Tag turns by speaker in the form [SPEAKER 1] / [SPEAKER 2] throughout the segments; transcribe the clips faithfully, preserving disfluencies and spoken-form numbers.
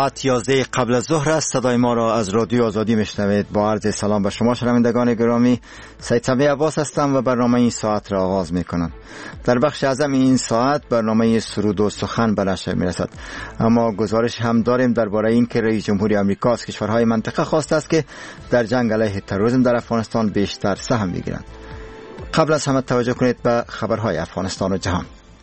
[SPEAKER 1] ساعت یازده قبل از ظهر است. صدای ما را از رادیو آزادی میشنوید. با عرض سلام به شما شنوندگان گرامی، سید سمی عباس هستم و برنامه این ساعت را آغاز میکنم. در بخش اعظم این ساعت برنامه سرود و سخن به نشر میرسد، اما گزارش هم داریم درباره این که رئیس جمهوری آمریکا از کشورهای منطقه خواسته است که در جنگ علیه تروریسم در افغانستان بیشتر سهم بگیرند. قبل از همه توجه کنید به خبرهای افغانستان و جهان.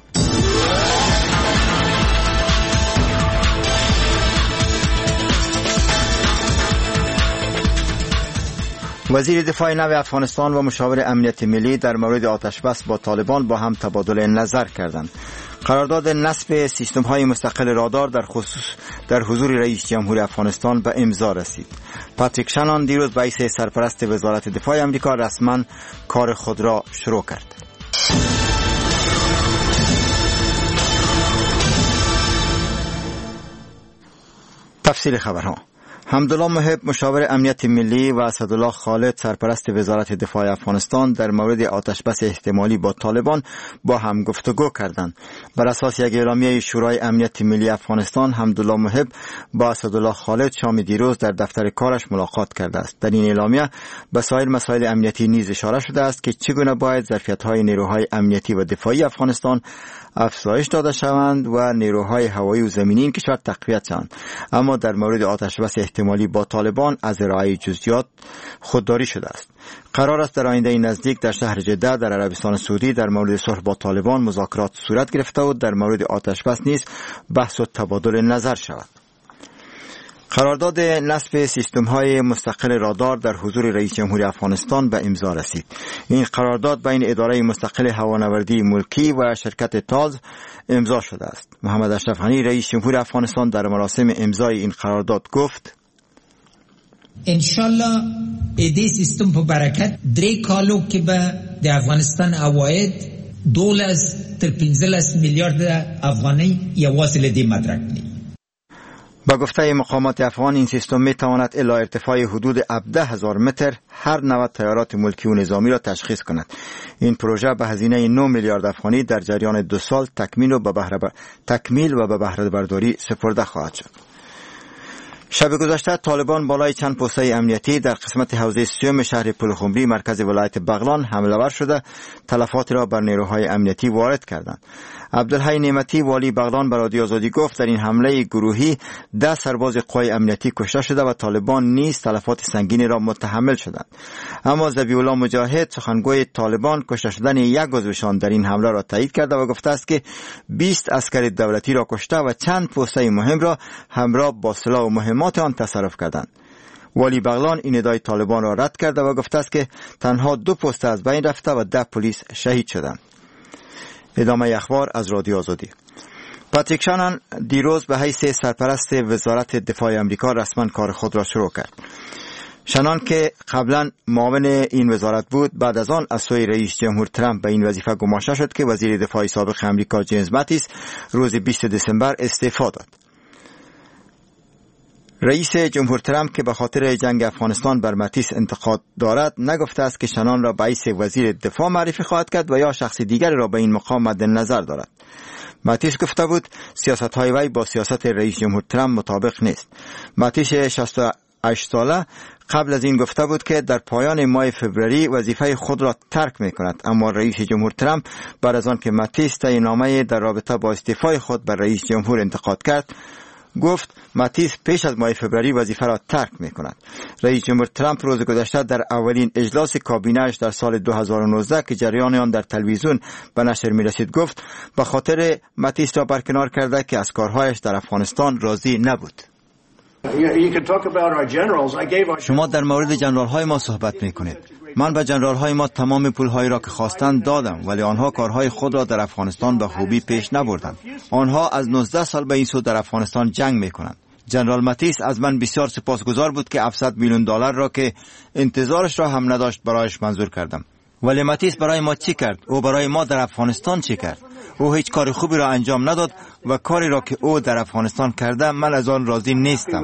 [SPEAKER 1] وزیر دفاع نو افغانستان و مشاور امنیت ملی در مورد آتشبس با طالبان با هم تبادل نظر کردند. قرارداد نصب سیستم‌های مستقل رادار در خصوص در حضور رئیس جمهور افغانستان به امضا رسید. پاتریک شانان دیروز به حیث سرپرست وزارت دفاع آمریکا رسما کار خود را شروع کرد. تفصیل خبرها. حمدالله محب مشاور امنیت ملی و اسدالله خالد سرپرست وزارت دفاع افغانستان در مورد آتشبس احتمالی با طالبان با هم گفتگو کردند. بر اساس یک اعلامیه شورای امنیت ملی افغانستان، حمدالله محب با اسدالله خالد شام دیروز در دفتر کارش ملاقات کرده است. در این اعلامیه به سایر مسائل امنیتی نیز اشاره شده است که چگونه باید ظرفیت‌های نیروهای امنیتی و دفاعی افغانستان افزایش داده شوند و نیروهای هوایی و زمینی این کشور تقویت شوند. اما در مورد آتشبس احتمالی با طالبان از ارائه جزئیات خودداری شده است. قرار است در آینده نزدیک در شهر جده در عربستان سعودی در مورد صلح با طالبان مذاکرات صورت گرفته و در مورد آتشبس نیز بحث و تبادل نظر شود. قرارداد نصب سیستم‌های مستقل رادار در حضور رئیس جمهوری افغانستان به امضا رسید. این قرارداد بین اداره مستقل هوانوردی ملکی و شرکت تاز امضا شده است. محمد اشرف غنی رئیس جمهور افغانستان در مراسم امضای این قرارداد گفت:
[SPEAKER 2] انشالله ایده سیستم په برکت درې کالو کې به د افغانستان عواید دولس تر پنځلس میلیارد افغانۍ یوازې له دې مدرک دي.
[SPEAKER 1] با گفته مقامات افغان این سیستم می تواند الی ارتفاع حدود هفده هزار متر هر نوع تیارات ملکی و نظامی را تشخیص کند. این پروژه به هزینه نه میلیارد افغانی در جریان دو سال تکمیل و به بهره بر... تکمیل و به بهره برداری سپرده خواهد شد. شب گذشته طالبان بالای چند پوسته امنیتی در قسمت حوزه سیوم شهر پلخمری مرکز ولایت بغلان حمله ور شده تلفات را بر نیروهای امنیتی وارد کردند. عبدالحی نعمتی والی بغلان به رادیو آزادی گفت در این حمله گروهی ده سرباز قوای امنیتی کشته شده و طالبان نیز تلفات سنگینی را متحمل شدند. اما ذبیح الله مجاهد سخنگوی طالبان کشته شدن یک عضوشان در این حمله را تایید کرده و گفته است که بیست عسکر دولتی را کشته و چند پوسته مهم را همراه با سلاح و مهمات آن تصرف کردند. والی بغلان این ادعای طالبان را رد کرده و گفته است که تنها دو پوسته از بین رفته و ده پلیس شهید شدند. ادامه اخبار از رادیو آزادی. پاتریک شانان دیروز به حیث سرپرست وزارت دفاع آمریکا رسما کار خود را شروع کرد. شانان که قبلا معاون این وزارت بود، بعد از آن از سوی رئیس جمهور ترامپ به این وظیفه گماشته شد که وزیر دفاع سابق آمریکا جیمز ماتیس روز بیست دسامبر استعفا داد. رئیس جمهور ترامپ که به خاطر جنگ افغانستان بر ماتیس انتقاد دارد نگفته است که شانان را به حیث وزیر دفاع معرفی خواهد کرد و یا شخص دیگری را به این مقام مد نظر دارد. ماتیس گفته بود سیاست‌های وی با سیاست رئیس جمهور ترامپ مطابق نیست. ماتیس شصت و هشت ساله قبل از این گفته بود که در پایان ماه فوریه وظیفه خود را ترک می‌کند، اما رئیس جمهور ترامپ بعد از آن که ماتیس تعیین‌نامه در رابطه با استعفای خود بر رئیس جمهور انتقاد کرد گفت ماتیس پیش از ماه فوریه وظیفه را ترک می کند. رئیس جمهور ترامپ روز گذشته در اولین اجلاس کابینه‌اش در سال دو هزار و نوزده که جریان آن در تلویزیون به نشر می رسید گفت به خاطر ماتیس را برکنار کرده که از کارهایش در افغانستان راضی نبود. شما در مورد جنرال های ما صحبت می کنید. من به جنرال های ما تمام پول هایی را که خواستند دادم، ولی آنها کارهای خود را در افغانستان به خوبی پیش نبردند. آنها از نوزده سال به این سو در افغانستان جنگ می کنند. جنرال ماتیس از من بسیار سپاسگزار بود که هفتصد میلیون دلار را که انتظارش را هم نداشت برایش منظور کردم. ولی ماتیس برای ما چی کرد؟ او برای ما در افغانستان چی کرد؟ او هیچ کار خوبی را انجام نداد و کاری را که او در افغانستان کرده من از آن راضی نیستم.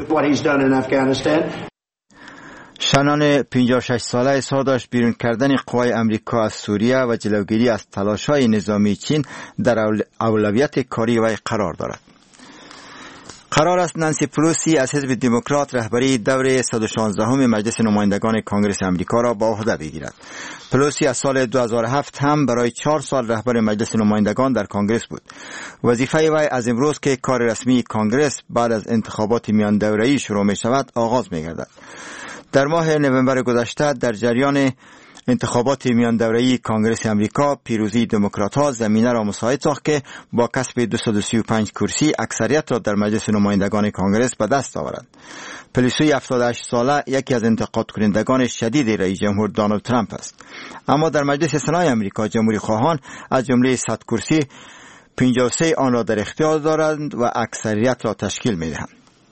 [SPEAKER 1] شانان پنجاه و شش ساله اصرار داشت بیرون کردن قوای امریکا از سوریه و جلوگیری از تلاش‌های نظامی چین در اولویت کاری وی قرار دارد. قرار است نانسی پلوسی از حزب دموکرات رهبری دور صد و شانزده ام مجلس نمایندگان کنگره آمریکا را با عهده بگیرد. پلوسی از سال دو هزار و هفت هم برای چهار سال رهبر مجلس نمایندگان در کنگره بود. وظیفه وی از امروز که کار رسمی کنگره بعد از انتخابات میان دوره‌ای شروع می شود آغاز می گردد. در ماه نوامبر گذشته در جریان انتخابات میان دوره‌ای کنگره آمریکا پیروزی دموکرات‌ها زمینه را مساعد ساخت که با کسب دویست و سی و پنج کرسی اکثریت را در مجلس نمایندگان کنگره به دست آورند. پلوسی هفتاد و هشت ساله یکی از انتقاد کنندگان شدید رئیس جمهور دونالد ترامپ است، اما در مجلس سنای آمریکا جمهوری خواهان از جمله صد کرسی پنجاه و سه آن را در اختیار دارند و اکثریت را تشکیل می‌دهند.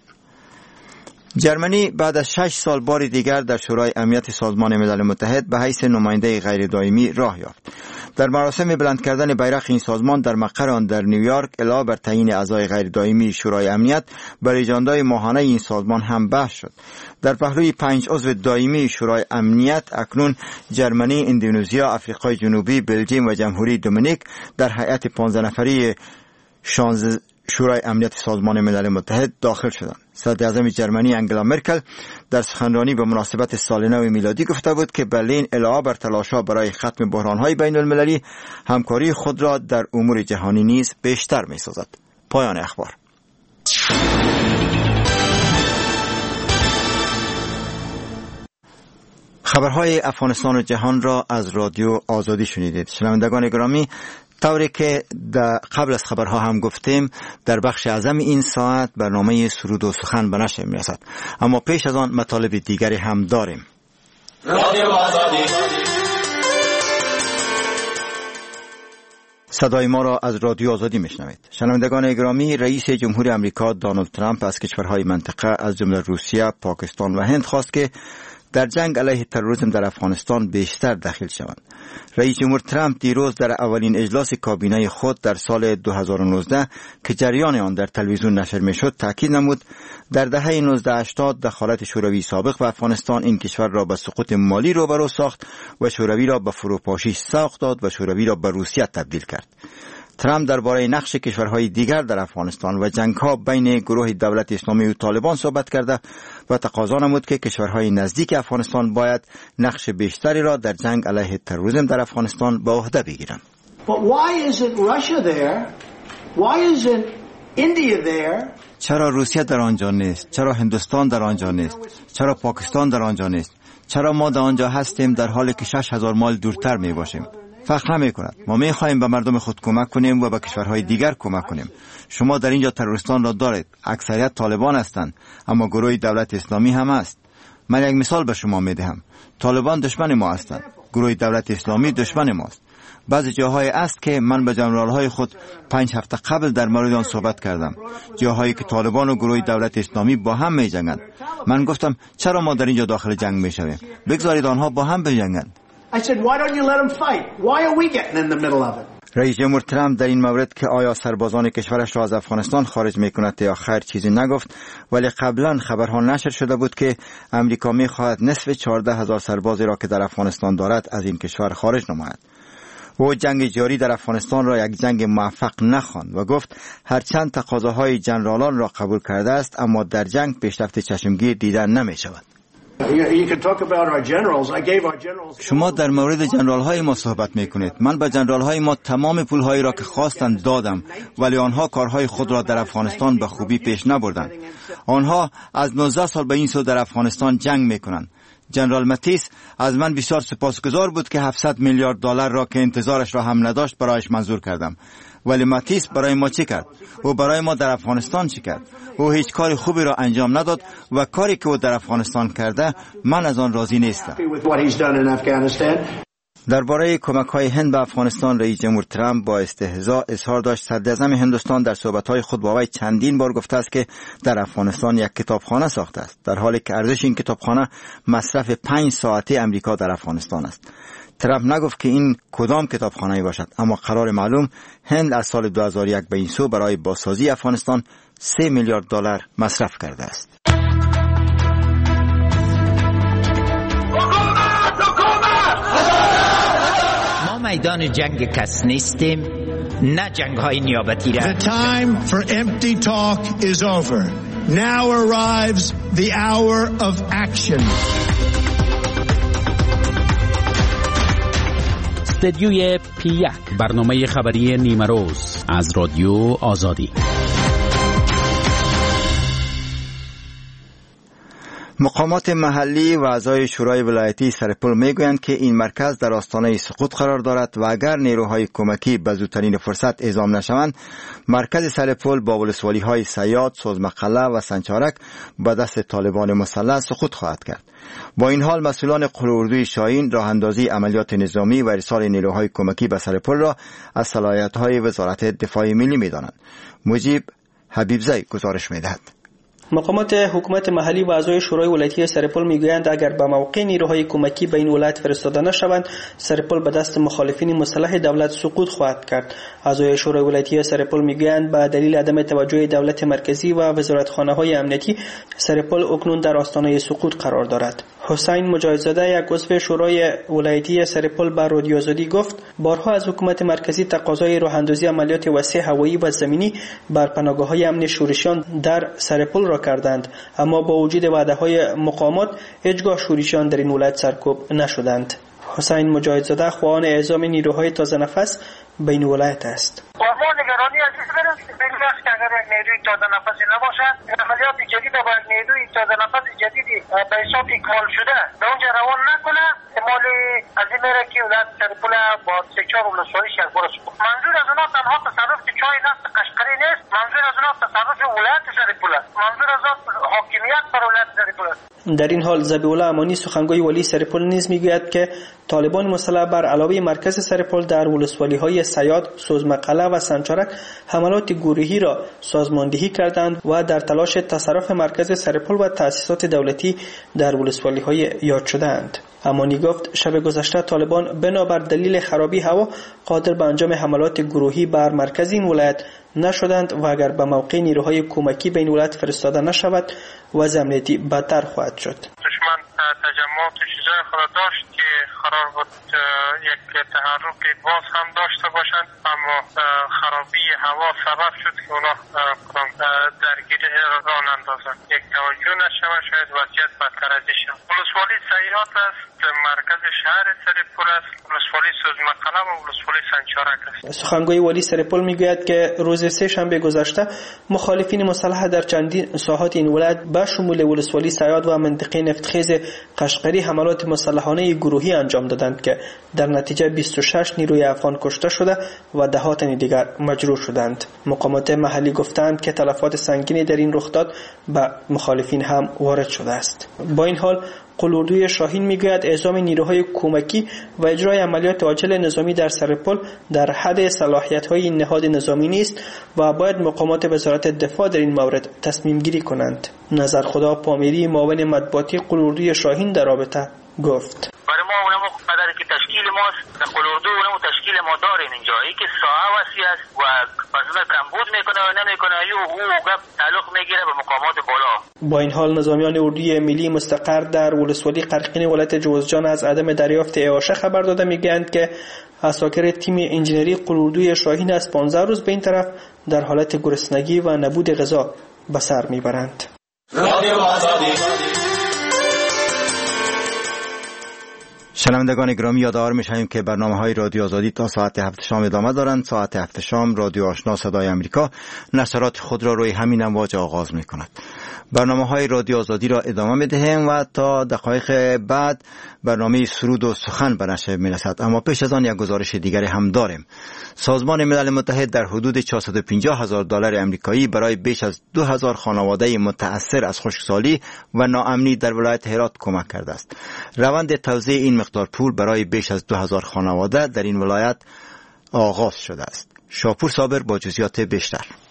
[SPEAKER 1] جرمنی بعد از شش سال بار دیگر در شورای امنیت سازمان ملل متحد به حیث نماینده غیر دائمی راه یافت. در مراسم بلند کردن بیرق این سازمان در مقر آن در نیویورک علاوه بر تعیین اعضای غیر دائمی شورای امنیت بر اجندای ماهانه این سازمان هم بحث شد. در پهلوی پنج عضو دائمی شورای امنیت اکنون جرمنی، اندونزیا، آفریقای جنوبی، بلژیم و جمهوری دومینیک در هیئت پانزده نفری شانزده شورای امنیت سازمان ملل متحد داخل شدند. صدر اعظم جرمنی انگلا مرکل در سخنرانی به مناسبت سال نو میلادی گفته بود که برلین علاوه بر تلاش‌ها برای ختم بحران‌های بین‌المللی همکاری خود را در امور جهانی نیز بیشتر می‌سازد. پایان اخبار. خبرهای افغانستان و جهان را از رادیو آزادی شنیدید. شنوندگان گرامی، طوری که قبل از خبرها هم گفتیم در بخش اعظم این ساعت برنامه سرود و سخن به نشر می‌رسد، اما پیش از آن مطالب دیگری هم داریم. رادیو آزادی. صدای ما را از رادیو آزادی میشنوید. شنوندگان گرامی، رئیس جمهور آمریکا دونالد ترامپ از کشورهای منطقه از جمله روسیه، پاکستان و هند خواست که در جنگ علیه تروریسم در افغانستان بیشتر دخیل شوند. رئیس جمهور ترامپ دیروز در اولین اجلاس کابینه خود در سال دو هزار و نوزده که جریان آن در تلویزیون نشر میشد تاکید نمود در دهه نوزده هشتاد دخالت شوروی سابق و افغانستان این کشور را به سقوط مالی روبرو ساخت و شوروی را به فروپاشی سوق داد و شوروی را به روسیه تبدیل کرد. ترامپ درباره نقش کشورهای دیگر در افغانستان و جنگ‌ها بین گروه دولت اسلامی و طالبان صحبت کرده و تقاضا نمود که کشورهای نزدیک افغانستان باید نقش بیشتری را در جنگ علیه تروریسم در افغانستان به عهده بگیرند. چرا روسیه در آنجا نیست؟ چرا هندوستان در آنجا نیست؟ چرا پاکستان در آنجا نیست؟ چرا ما در آنجا هستیم در حالی که شش هزار مایل دورتر می باشیم؟ فرق نمی کند. ما می خواهیم به مردم خود کمک کنیم و به کشورهای دیگر کمک کنیم. شما در اینجا تروریستان را دارید. اکثریت طالبان هستند، اما گروه دولت اسلامی هم است. من یک مثال به شما می دهم. طالبان دشمن ما هستند. گروه دولت اسلامی دشمن ماست. بعضی جاهای است که من به جنرال‌های خود پنج هفته قبل در مورد آن صحبت کردم. جاهایی که طالبان و گروه دولت اسلامی با هم می جنگند. من گفتم چرا ما در اینجا داخل جنگ می شویم؟ بگذارید آنها با هم بجنگند.
[SPEAKER 3] I said, why don't you let them fight? Why are we getting in the middle of it?
[SPEAKER 1] رئیس جمهور ترامپ در این مورد که آیا سربازان کشورش را از افغانستان خارج میکند یا خیر چیزی نگفت، ولی قبلا خبرها نشر شده بود که امریکا میخواهد نصف چهارده هزار سربازی را که در افغانستان دارد از این کشور خارج نماید. او جنگ جاری در افغانستان را یک جنگ موفق نخواند و گفت هرچند تقاضاهای جنرالان را قبول کرده است، اما در جنگ پیشرفت چشمگیر دیدن نمی شود. شما در مورد جنرال های ما صحبت می کنید. من به جنرال های ما تمام پول هایی را که خواستند دادم، ولی آنها کارهای خود را در افغانستان به خوبی پیش نبردند. آنها از نوزده سال به این سو در افغانستان جنگ می کنند. جنرال ماتیس از من بسیار سپاسگزار بود که هفتصد میلیارد دلار را که انتظارش را هم نداشت برایش منظور کردم. ولی ماتیس برای ما چی کرد؟ او برای ما در افغانستان چی کرد؟ او هیچ کاری خوبی را انجام نداد و کاری که او در افغانستان کرده من از آن راضی نیستم. درباره کمک‌های هند به افغانستان رئیس جمهور ترامپ با استهزاء اظهار داشت. صدراعظم هندوستان در صحبت‌های خود با وی چندین بار گفته است که در افغانستان یک کتابخانه ساخته است، در حالی که ارزش این کتابخانه مصرف پنج ساعته امریکا در افغانستان است. ترامپ نگفت که این کدام کتابخانه‌ای باشد، اما قرار معلوم هند از سال دو هزار و یک به این سو برای بازسازی افغانستان سه میلیارد دلار مصرف کرده است.
[SPEAKER 2] ما میدان جنگ کس نیستیم نه جنگ های نیابتی را.
[SPEAKER 4] The time for empty talk is over. Now arrives the hour of action.
[SPEAKER 5] استدیوی پی یک، برنامه خبری نیمه روز از رادیو آزادی.
[SPEAKER 1] مقامات محلی و اعضای شورای ولایتی سرپل میگویند که این مرکز در آستانه سقوط قرار دارد و اگر نیروهای کمکی به زودترین فرصت اعزام نشوند، مرکز سرپل با ولسوالی های سیاد، سوزمقله و سنچارک به دست طالبان مسلح سقوط خواهد کرد. با این حال مسئولان قلعه‌اردوی شاهین راه اندازی عملیات نظامی و ارسال نیروهای کمکی به سرپل را از صلاحیت‌های وزارت دفاع ملی می‌دانند. مجیب حبیبزی گزارش می‌دهد.
[SPEAKER 6] مقامات حکومت محلی و اعضای شورای ولایتی سرپل میگویند اگر به موقع نیروهای کمکی به این ولایت فرستاده نشوند، سرپل به دست مخالفین مسلح دولت سقوط خواهد کرد. اعضای شورای ولایتی سرپل میگویند به دلیل عدم توجه دولت مرکزی و وزارتخانه‌های امنیتی، سرپل اکنون در آستانه سقوط قرار دارد. حسین مجاهدزاده، یک عضو شورای ولایتی سرپل، به رادیو آزادی گفت بارها از حکومت مرکزی تقاضای راه اندازی عملیات وسیع هوایی و زمینی بر پناهگاه‌های امن شورشیان در سرپل را کردند، اما با وجود وعده‌های مقامات هیچگاه شورشیان در این ولایت سرکوب نشدند. حسین مجاهدزاده خواهان اعزام نیروهای تازه نفس به این ولایت است.
[SPEAKER 7] نگرانی از این بریم بگذاشت که اگر یک نیروی تازه نفسی نباشد، عملیات جدید با یک نیروی تازه نفس جدیدی به حساب اکمال شده به اونجا روان نکنه، احتمال از این میره که ولایت سرپل با سه چهار ولسوالیش یک بار سقوط. منظور از اونها تنها تصرف چای نفت قشقری نیست، منظور از اونها تصرف ولایت سرپل است، منظور از حاکمیت بر ولایت سرپل است.
[SPEAKER 6] در این حال ذبیح الله امانی، سخنگوی ولی سرپل، نیز میگوید که طالبان مسلح بر علاوه مرکز سرپل در ولسوالی‌های سیاد، سوزمقله و سنچارک حملات گروهی را سازماندهی کردند و در تلاش تصرف مرکز سرپل و تأسیسات دولتی در ولسوالی‌های یاد شدند. امانی گفت شب گذشته طالبان بنابر دلیل خرابی هوا قادر به انجام حملات گروهی بر مرکز این ولایت نشدند و اگر به موقع نیروهای کمکی به این ولایت فرستاده نشود وضع امنیتی بدتر خواهد شد.
[SPEAKER 7] دشمن تجمعات و چیزای خود داشت که قرار بود یک تحرک باز هم داشته باشند، اما خرابی هوا سبب شد که اونا درگیری راه اندازند. یک توجه نشود، شاید وضعیت بدتر از این شد. ولسوالی سیاد است، مرکز شهر سرپل است، ولسوالی سوزمقله و ولسوالی سنچارک است.
[SPEAKER 6] سخنگوی ولی سرپل میگوید که روز سه شنبه گذشته مخالفین مسلح در چندین ساحات این ولایت به شمول ولسوالی سیاد و منطقه نفتخیز قشقری حملات مسلحانه گروهی انجام دادند که در نتیجه بیست و شش نیروی افغان کشته شده و ده تن دیگر مجروح شدند. مقامات محلی گفتند که تلفات سنگینی در این رخداد به مخالفین هم وارد شده است. با این حال قلعه‌اردوی شاهین میگوید اعزام نیروهای کمکی و اجرای عملیات عاجل نظامی در سرپل در حد صلاحیت‌های این نهاد نظامی نیست و باید مقامات وزارت دفاع در این مورد تصمیم گیری کنند. نظرخدا پامیری، معاون مطبوعاتی قلعه‌اردوی شاهین، در رابطه گفت
[SPEAKER 7] برای ما اونم قدر که تشکیل ماست در قلعه‌اردو، اونم تشکیل ما داریم اینجا، ای که ساحه وسیع است و مثلا کمبود میکنه و نمیکنه، یو او گپ تعلق میگیره به مقامات بالا.
[SPEAKER 6] با این حال نظامیان اردوی ملی مستقر در ولسوالی قرقین ولایت جوزجان از عدم دریافت اعاشه خبر داده میگویند که عساکر تیم انجینری قلعه‌اردوی شاهین از پانزده روز به این طرف در حالت گرسنگی و نبود غذا به سر میبرند.
[SPEAKER 1] شنوندگان گرامی، یادآور می‌شویم که برنامه‌های رادیو آزادی تا ساعت هفت شام ادامه دارند. ساعت هفت شام رادیو آشنا صدای آمریکا نشرات خود را روی همین امواج آغاز می‌کند. برنامه‌های رادیو آزادی را ادامه می‌دهیم و تا دقایق بعد برنامه سرود و سخن به نشر می‌رسد. اما پیش از آن یک گزارش دیگری هم داریم. سازمان ملل متحد در حدود چهارصد و پنجاه هزار دلار آمریکایی برای بیش از دو هزار خانواده متأثر از خشکسالی و ناامنی در ولایت هرات کمک کرده است. روند توزیع این مقدار پول برای بیش از دو هزار خانواده در این ولایت آغاز شده است. شاپور صابر با جزئیات بیشتر.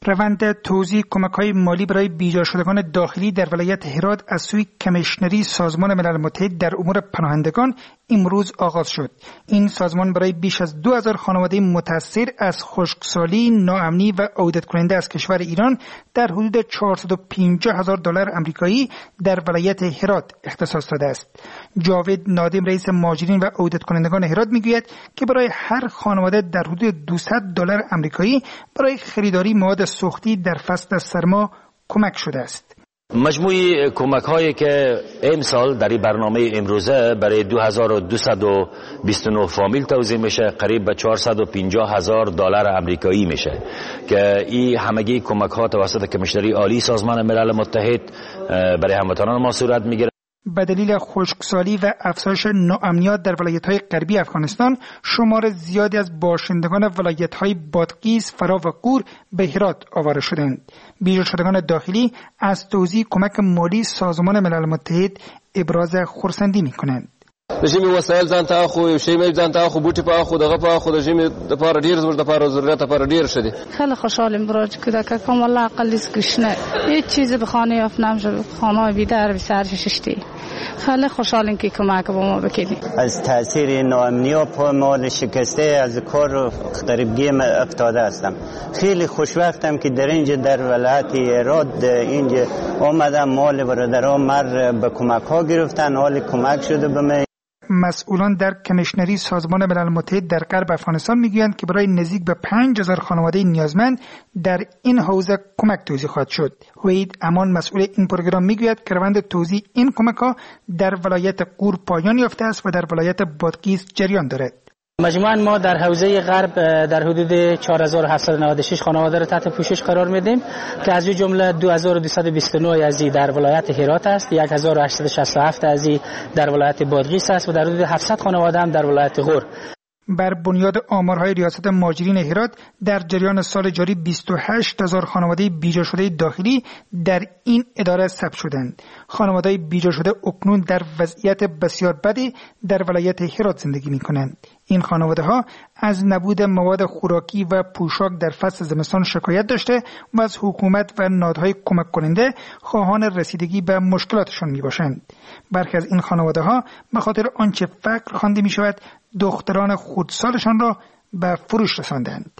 [SPEAKER 8] روند توزیع کمک‌های مالی برای بیجا شدگان داخلی در ولایت هرات از سوی کمیشنری سازمان ملل متحد در امور پناهندگان امروز آغاز شد. این سازمان برای بیش از دو هزار خانواده متاثر از خشکسالی، ناامنی و عودت کننده از کشور ایران در حدود چهارصد و پنجاه هزار دلار آمریکایی در ولایت هرات اختصاص داده است. جاوید نادم رئیس مهاجرین و عودت کنندگان هرات میگوید که برای هر خانواده در حدود دویست دلار آمریکایی برای خریداری مواد سوختی در فصل سرما کمک شده است.
[SPEAKER 9] مجموعی کمک هایی که امسال در این برنامه امروزه برای دو هزار و دویست و بیست و نه فامیل توزیع میشه، قریب به چهارصد و پنجاه هزار دلار آمریکایی میشه که این همگی کمک ها توسط کمیشنری عالی سازمان ملل متحد برای هموطنان ما صورت میگیره.
[SPEAKER 8] به دلیل خشکسالی و افزایش ناامنیت در ولایت‌های غربی افغانستان، شمار زیادی از باشندگان ولایت‌های بادغیس، فرا و غور به هرات آواره شدند. بیجا شدگان داخلی از توزیع کمک مالی سازمان ملل متحد ابراز خرسندی می‌کنند.
[SPEAKER 10] رژیم وسایل ځان ته خو شی مې ځان ته خو بوټي په خو دغه په خو رژیم د پاره ډیر زموږ د پاره ضرورت لپاره ډیر شدی.
[SPEAKER 11] خیلی خوشحالم برای کودکان والله اقلیس گشنه هیچ چیزی به خانه یافت نمیشه، خانه بیدار به سر ششتی. خیلی خوشحالم که کمک به ما بکنی.
[SPEAKER 12] از تاثیر ناامنی و پامال شکسته از کار غریبگی افتاده هستم. خیلی خوشوقتم که در اینجا در ولایت هرات اینجا آمدم، مال برادران مر به کمک ها گرفتن، حال کمک شده به من.
[SPEAKER 8] مسئولان در کمیشنری سازمان ملل متحد در غرب افغانستان میگویند که برای نزدیک به پنج هزار خانواده نیازمند در این حوزه کمک توزیع خواهد شد. وحید امان مسئول این پروگرام میگوید که روند توزیع این کمک ها در ولایت غور پایان یافته است و در ولایت بادغیس جریان دارد.
[SPEAKER 13] مجموعاً ما در حوزه غرب در حدود چهار هزار و هفتصد و نود و شش خانواده را تحت پوشش قرار میدیم که از جمله دو هزار و دویست و بیست و نه از این در ولایت هرات است، یک هزار و هشتصد و شصت و هفت از این در ولایت بادغیس است و در حدود هفتصد خانواده هم در ولایت غور.
[SPEAKER 8] بر بنیاد آمارهای ریاست مهاجرین هرات در جریان سال جاری بیست و هشت هزار خانواده بیجا شده داخلی در این اداره ثبت شدند. خانواده بیجا شده اکنون در وضعیت بسیار بدی در ولایت هرات زندگی می کنند. این خانواده ها از نبود مواد خوراکی و پوشاک در فصل زمستان شکایت داشته و از حکومت و نهادهای کمک کننده خواهان رسیدگی به مشکلاتشان می باشند. برخی از این خانواده ها به خاطر آنچه فقر خوانده می شود دختران خودسالشان را به فروش رساندند.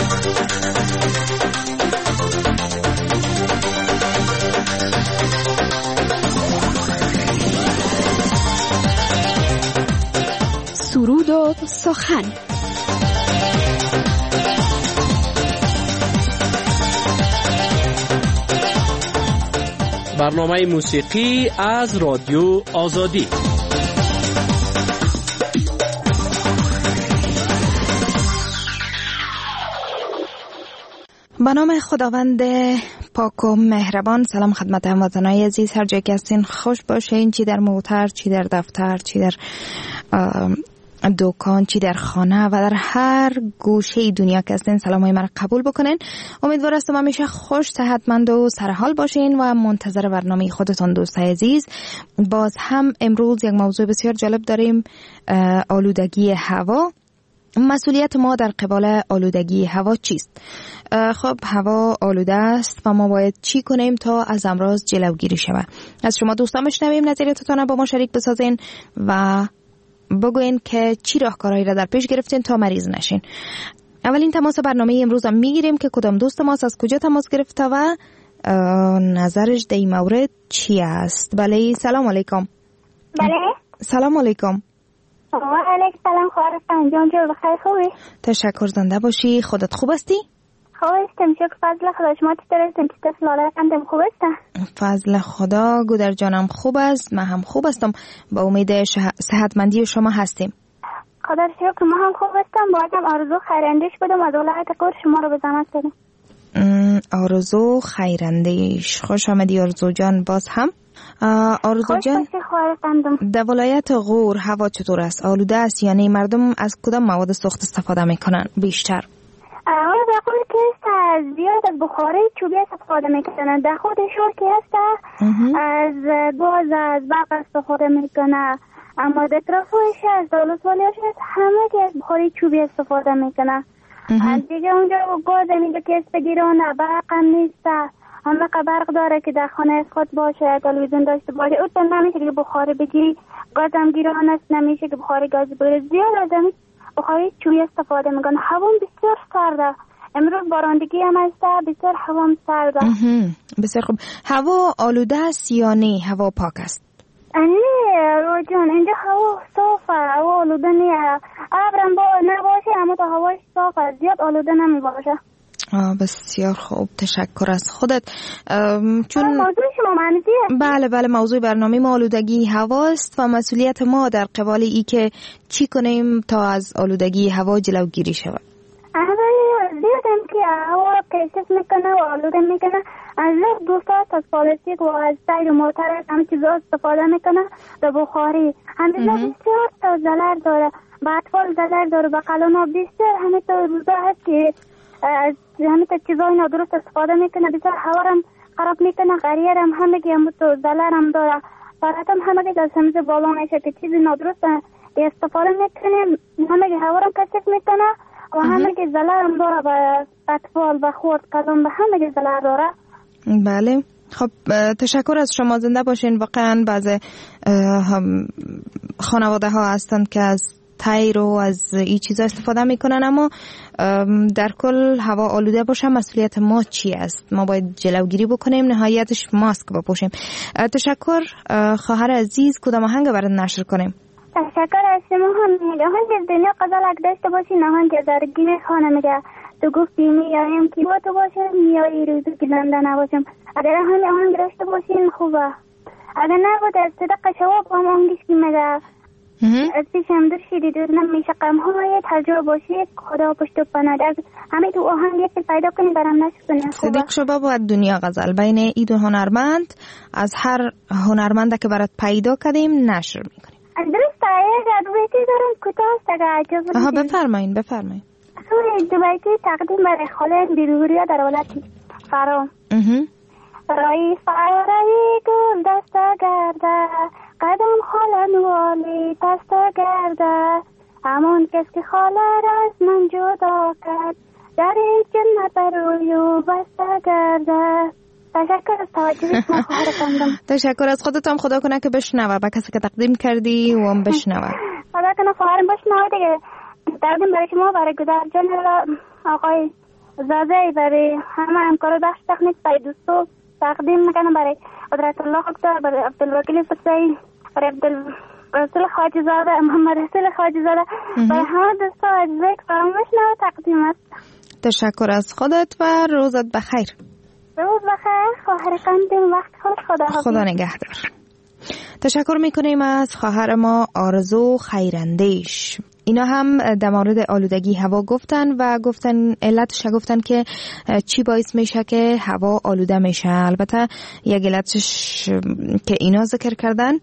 [SPEAKER 14] سرود و سخن.
[SPEAKER 5] برنامه موسیقی از رادیو آزادی.
[SPEAKER 15] به نام خداوند پاک و مهربان. سلام خدمت هموطنان عزیز، هر جایی که هستین خوش باشین، چی در موتر، چی در دفتر، چی در دکان، چی در خانه و در هر گوشه دنیا که هستین سلامای من قبول بکنین. امیدوار هستم همیشه خوش، صحتمند و سرحال باشین و منتظر برنامه خودتون دوستای عزیز. باز هم امروز یک موضوع بسیار جالب داریم، آلودگی هوا. مسئولیت ما در قبال آلودگی هوا چیست؟ خب هوا آلوده است و ما باید چی کنیم تا از امراض جلوگیری شود؟ از شما دوستان بشنویم، نظریاتتون با ما شریک بسازین و بگوین که چی راهکارهایی را در پیش گرفتین تا مریض نشین. اولین تماس برنامه امروز هم میگیریم که کدام دوست ماست، از کجا تماس گرفته و نظرش در این مورد چی است. بله، سلام علیکم.
[SPEAKER 16] بله
[SPEAKER 15] سلام علیکم.
[SPEAKER 16] علیکم سلام. خواهرستان جان جو بخیر، خوبی؟
[SPEAKER 15] تشکر، زنده باشی. خودت خوب هستی؟
[SPEAKER 16] خوب هستم، شکر فضل خدا. شما چطور هستین؟ چطور سلالت هم خوب هستن؟
[SPEAKER 15] فضل خدا. گودر جانم خوب است، من هم خوب هستم، با امید شه... صحتمندی شما هستیم.
[SPEAKER 16] خدا شکر ما هم خوب هستم. بازم آرزو خیراندیش بدم از ولایت غور شما رو به زحمت بدم.
[SPEAKER 15] آرزو خیراندیش، خوش آمدی آرزو جان. باز هم آرزو جان، در ولایت غور هوا چطور است؟ آلوده است؟ یعنی مردم از کدام مواد سوخت استفاده میکنن بیشتر؟
[SPEAKER 16] آن بقول که زیاد از بخاری چوبی استفاده میکنن. در خود شور که هست از گاز از برق استفاده میکنه، اما در طرفش از دولت والیش همه که از بخاری چوبی استفاده میکنه. دیگه اونجا گاز میگه که است گیرانه برق هم نیست، همه برق داره که در خانه خود باشه، تلویزیون داشته باشه، اون نمیشه که بخاری بگیری، گاز هم گیرانه است، نمیشه که بخاری گاز بگیری. زیاد آدم بخاری چوی استفاده میکنه. هوا بسیار سرده، امروز بارندگی هم هست، بسیار هوا سرده.
[SPEAKER 15] بسیار خوب. هوا آلوده است یا نه هوا پاک است؟
[SPEAKER 16] نه روجان، اینجا هوا صافه، هوا آلوده نیه، ابرم با نباشه اما تا هواش صافه، زیاد آلوده نمی باشه.
[SPEAKER 15] بسیار خوب، تشکر از خودت. چون
[SPEAKER 16] موضوع شما منزیه؟
[SPEAKER 15] بله بله، موضوع برنامه ما آلودگی هواست و مسئولیت ما در قبال ای که چی کنیم تا از آلودگی هوا جلوگیری شود.
[SPEAKER 16] دیدم که هوا کشف میکنه و آلوده میکنه، از دوستات از پلاستیک و از تیر موتر همه چیزا استفاده میکنه و بخاری همیشه بسیار تا ضرر داره، به اطفال ضرر داره، به قلونا بسیار همه تا روزا هست که از همه تا چیزای نادرست استفاده میکنه، بسیار هوا هم خراب میکنه، غریه هم همه که همه تا ضرر هم داره، برات هم همه که از همه بالا میشه که چیزی نادرست استفاده میکنه، همه که هوا هم کشف میکنه و همه که ضرر هم داره به اطفال، به خورد قلم، به همه که ضرر داره.
[SPEAKER 15] بله خب، تشکر از شما، زنده باشین. واقعا بعض خانواده ها هستند که از تیر و از این چیزا استفاده میکنن، اما در کل هوا آلوده باشه مسئولیت ما چی است؟ ما باید جلوگیری بکنیم، نهایتش ماسک بپوشیم. تشکر خواهر عزیز، کدام آهنگ برات نشر کنیم؟
[SPEAKER 16] تشکر از شما. هم میگه آهنگ دنیا غزل داشته باشی، آهنگ درگیر خانه میگه تو گفتی میایم کی با تو باشم، میایی روزو که زنده نباشم. اگر همین آهنگ داشته باشین خوبه، اگر نبود از صدق شواب هم آهنگش که میگه از پیشم در شیدی دور نمیشه قمهای تجربه باشید، خدا پشت و پناه. همه تو آهنگ یکی پیدا کنی برام نشر کنی.
[SPEAKER 15] صدیق شباب و دنیا غزل بین ای دو هنرمند، از هر هنرمنده که برات پیدا کردیم نشر میکنیم.
[SPEAKER 16] درسته، یک دوبیتی دارم کتاست اگر عجب.
[SPEAKER 15] آها بفرمایین بفرمایین.
[SPEAKER 16] دوبیتی تقدیم برای خاله بیروریا در ولایت فرام. رای فرایی گل دست گرده، قدم خاله نوالی دست گرده، همون کس که خاله را از من جدا کرد، در این جنت رویو بسته گرده. تشکر از توجهی شما خواهر کندم.
[SPEAKER 15] تشکر از خودتم، خدا کنه که بشنوه با کسی که تقدیم کردی و هم بشنوه.
[SPEAKER 16] خدا کنه خواهرم بشنوه دیگه. تقدیم برای شما، برای گدر جان آقای زاده، برای همه همکار بخش تکنیک، برای دوستو تقدیم میکنم، برای قدرت الله خکتر، برای عبدالوکیل فتایی، برای عبدالرسول خواجه زاده، محمد رسول خواجه زاده، برای همه دوستا عزیزه که فرام بشنوه تقدیم است.
[SPEAKER 15] تشکر از خودت و روزت بخیر.
[SPEAKER 16] روز بخیر خواهر قندیم، وقت خود خدا حافظ.
[SPEAKER 15] خدا نگهدار. تشکر میکنیم از خواهر ما آرزو خیراندیش. اینا هم در مورد آلودگی هوا گفتن و گفتن علتش گفتن که چی باعث میشه که هوا آلوده میشه. البته یک علتش که اینا ذکر کردن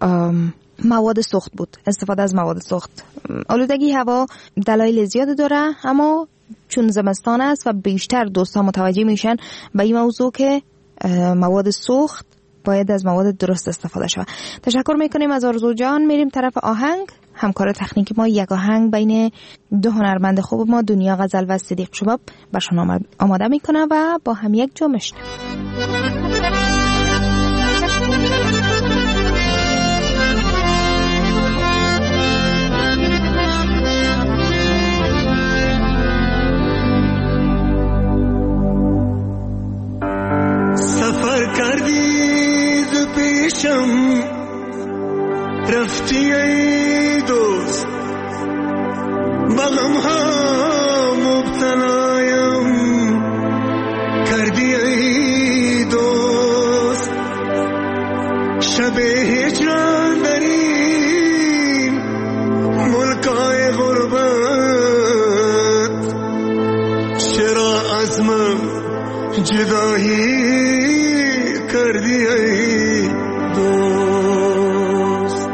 [SPEAKER 15] مواد سوخت بود، استفاده از مواد سوخت. آلودگی هوا دلایل زیاد داره، اما چون زمستان است و بیشتر دوستان متوجه میشن به این موضوع که مواد سوخت باید از مواد درست استفاده شود. تشکر میکنیم از آرزو جان. میریم طرف آهنگ. همکار تکنیکی ما یک آهنگ بین دو هنرمند خوب ما، دنیا غزل و صدیق شباب، برشان آماده میکنه و با هم یک جا میشنیم.
[SPEAKER 17] سفر کردی ز پیشم، رفتی ای دوست، بغم ها مبتلایم کردی ای دوست. شب هجران در این ملکای غربت، چرا از من جدایی کردی ای دوست.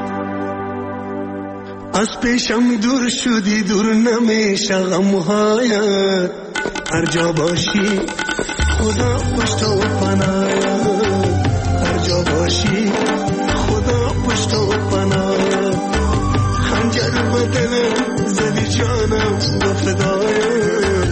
[SPEAKER 17] از پیشم دور شدی، دور نمیشه غمهایت، هر جا باشی خدا پشت و پناهت، هر جا باشی خدا پشت و پناهت. خنجر بدنم زدی جانم و فدایت،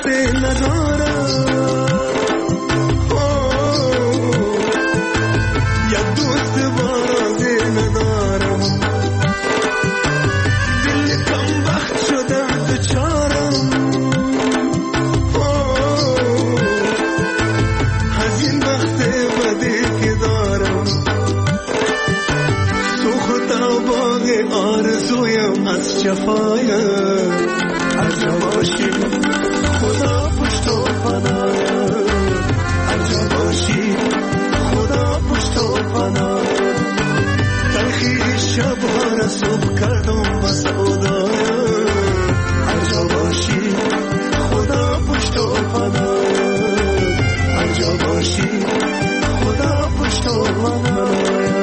[SPEAKER 17] وقت ندارم، یک دوست بارازه ندارم، دل کم وقت شدم دوچارم، از این وقت بدی که دارم، سوختا باغ آرزویم از جفایم، هر جا باشی خدا پشت و پنایم، هر جا باشی خدا پشت و پنایم، تلخی شبها را صبح کردم با سودایم، هر جا باشی خدا پشت و پنایم، هر جا باشی خدا پشت و پنایم.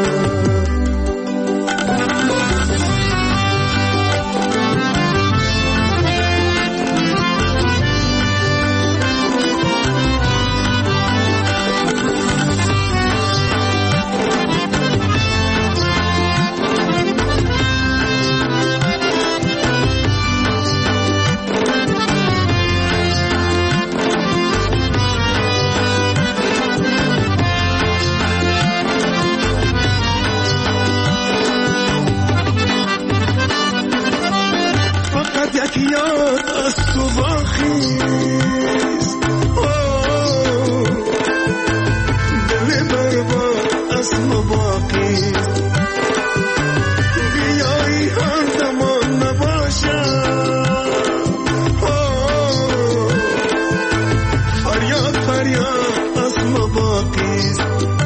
[SPEAKER 17] یاد از تو باخیست، دل برباد از ما باقیست، بیایی هر زمان نباشم، فریاد فریاد از ما باقیست،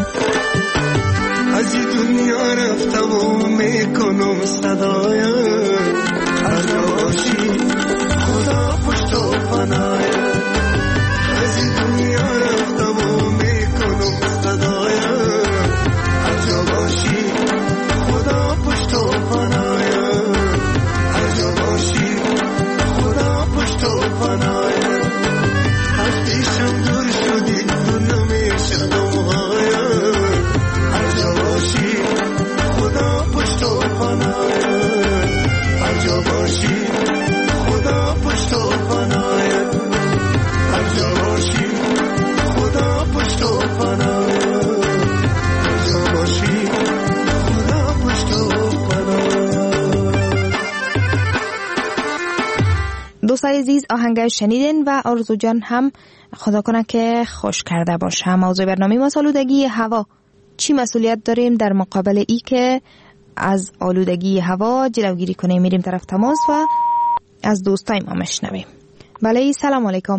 [SPEAKER 17] از این دنیا رفتم و میکنم صدایم، هر جا باشی خدا پشت و پنایم، از این دنیا رفتم و میکنم صدایم، هر جا باشی خدا پشت و پنایم، هر جا باشی خدا پشت و پنایم، از پیشم دور شدی تو نمیشه دمهایم، هر جا باشی خدا پشت و پنایم، هر جا باشی خدا پشت و پنایم، هر جا باشی خدا پشت و پنایم، هر جا باشی خدا پشت و پنایم.
[SPEAKER 15] دوستای عزیز، آهنگ شنیدین و آرزو جان هم خدا کنه که خوش کرده باشه. موضوع برنامه ما آلودگی هوا. چی مسئولیت داریم در مقابل ای که از آلودگی هوا جلوگیری کنیم؟ میریم طرف تماس و از دوستای ما مشنویم. بله، سلام علیکم.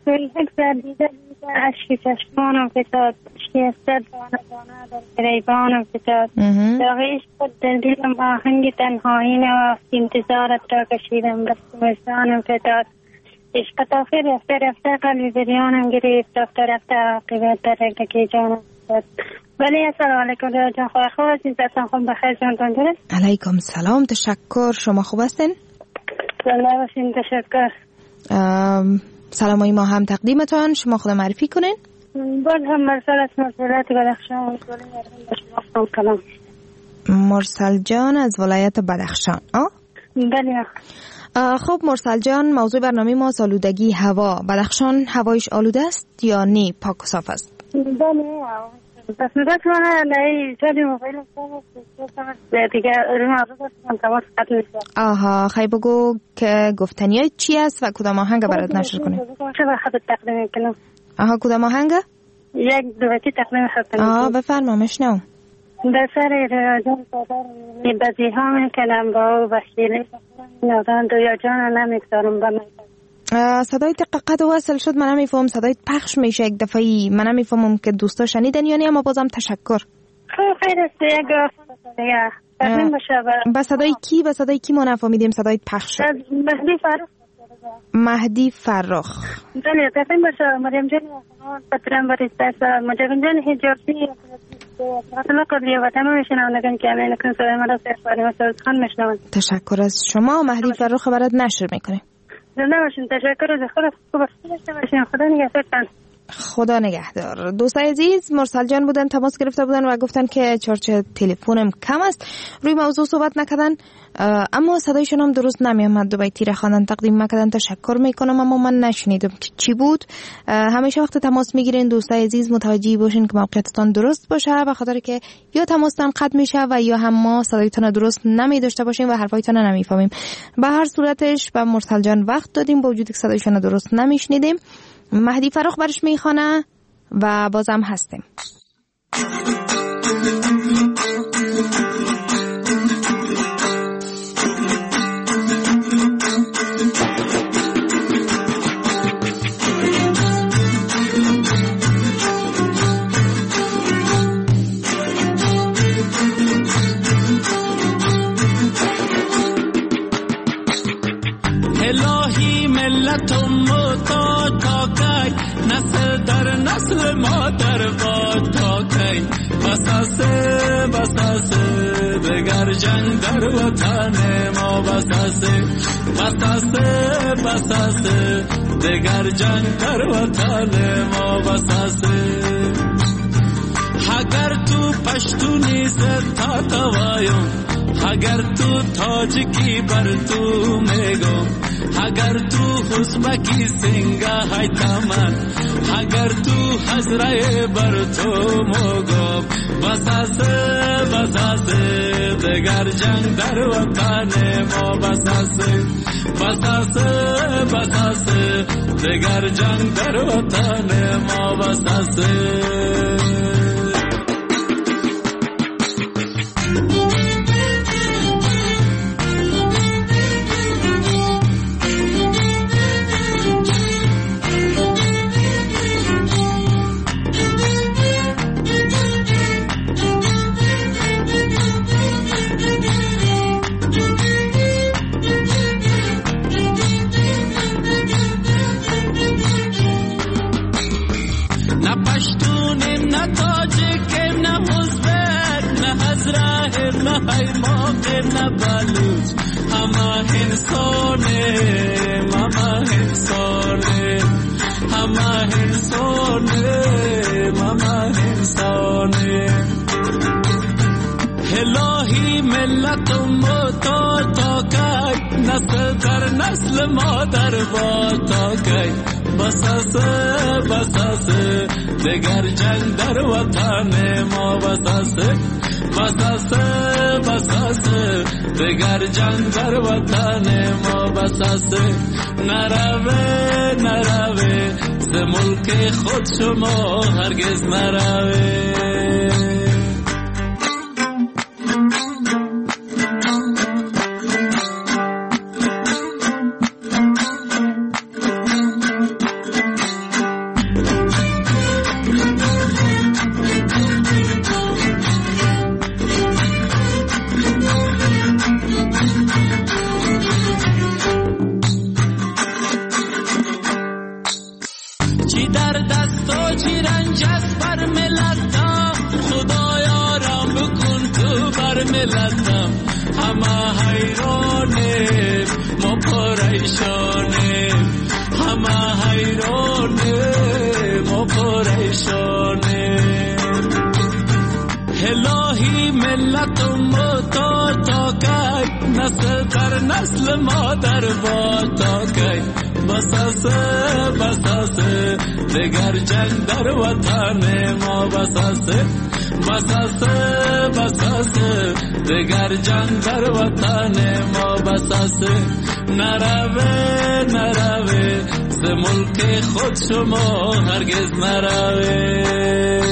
[SPEAKER 18] اشکی چشمانم فتاد، اشکی استد بانه بانه در گریبانم فتاد، داغی عشق در دلم آهنگ تنهایی نواخت، انتظارت را کشیدم بس وجدانم فتاد، عشق تاخیر رفته رفته قلبی بریانم گرفت، رفته رفته عاقبت در رگدگی جانم فتاد. بله، السلام علیکم جان، خواه خواه هستین؟ دستان خوب بخیر جان تانجره؟
[SPEAKER 15] علیکم سلام، تشکر. شما خوب هستین؟
[SPEAKER 18] زنده باشین، تشکر.
[SPEAKER 15] سلامای ما هم تقدیمتان. شما خود معرفی کنین؟
[SPEAKER 18] باز هم مرسل از مرسلات بدخشان.
[SPEAKER 15] مرسل جان از ولایت بدخشان. آه؟
[SPEAKER 18] بله.
[SPEAKER 15] خب مرسل جان، موضوع برنامه ما آلودگی هوا. بدخشان هوایش آلوده است یا نه پاک و صاف است؟
[SPEAKER 18] بله. بس نگاه کنه لای جادی موبایل است دیگه روی آرزو تماس قطع میشه.
[SPEAKER 15] آها، خیلی بگو که گفتنی چی است و کدام آهنگ برات نشر کنیم؟
[SPEAKER 18] چه خط تقدیم کنم؟
[SPEAKER 15] آها، کدام آهنگ؟
[SPEAKER 18] یک دوتی تقدیم خط.
[SPEAKER 15] آها، بفرما مشنو.
[SPEAKER 18] در سر جان صادر بدی ها میکنم با وسیله نادان دویا جان نمیگذارم با من.
[SPEAKER 15] صدای دقیقت وصل شد، من نمیفهم. صدای پخش میشه یک دفعی، من نمیفهمم که دوستا شنیدن یا نه، اما بازم تشکر.
[SPEAKER 18] خب خیر است. یک دیگه تقدیم بشه.
[SPEAKER 15] با صدای کی؟ با صدای کی ما نفهمیدیم صدای پخش شد؟
[SPEAKER 18] مهدی فرخ.
[SPEAKER 15] مهدی فرخ.
[SPEAKER 18] بله، تقدیم بشه. مریم جان پترم بریست مریم جان حجابی اصلا کلیه و تمام شنوندگان که امین کن سوی مرا سفاری مسعود خان مشنوند.
[SPEAKER 15] تشکر از شما. مهدی فرخ خبرت نشر میکنه.
[SPEAKER 18] زنده باشین. تشکر از خود خوب داشته باشین. خدا نگهدارتان.
[SPEAKER 15] خدا نگهدار. دوستای عزیز، مرسل جان بودن تماس گرفته بودن و گفتن که چارچ تلفنم کم است، روی موضوع صحبت نکردن، اما صدایشون هم درست نمی آمد. دو بیتی را خواندن تقدیم میکردن، تشکر میکنم اما من نشنیدم که چی بود. همیشه وقت تماس میگیرین دوستای عزیز متوجه باشین که موقعیتتان درست باشه، به خاطر که یا تماستان قطع میشه و یا هم ما صدایتان درست نمی داشته باشیم و حرفایتان نمیفهمیم. به هر صورتش به مرسل جان وقت دادیم با وجودی که صدایشون درست نمیشنیدیم. مهدی فراخ برش میخوانه و بازم هستیم.
[SPEAKER 19] الهی ملتم تا تا کی نسل در نسل ما در باد تا کی بساسه بساسه دگر جنگ در وطن ما بساسه بساسه بساسه دگر جنگ در وطن ما بساسه اگر تو پشتونی سے تا توایم اگر تو تاجکی بر تو میگم اگر تو حسبکی سنگا های تمن اگر تو حضره بر تو موگم بساسه بساسه دگر جنگ در وطن ما بساسه بساسه بساسه دگر جنگ در وطن ما بساسه نسل در نسل مادر با تا کی بساسه بساسه دگر جنگ در وطن ما بساسه بساسه بساسه دگر جنگ در وطن ما بساسه نروه نروه ز ملک خود شما هرگز نروه نسل در نسل مادر با تا کی بساسه بساسه دگر جنگ در وطن ما بساسه بساسه بساسه دگر جنگ در وطن ما بساسه نروه نروه ز ملک خود شما هرگز نروه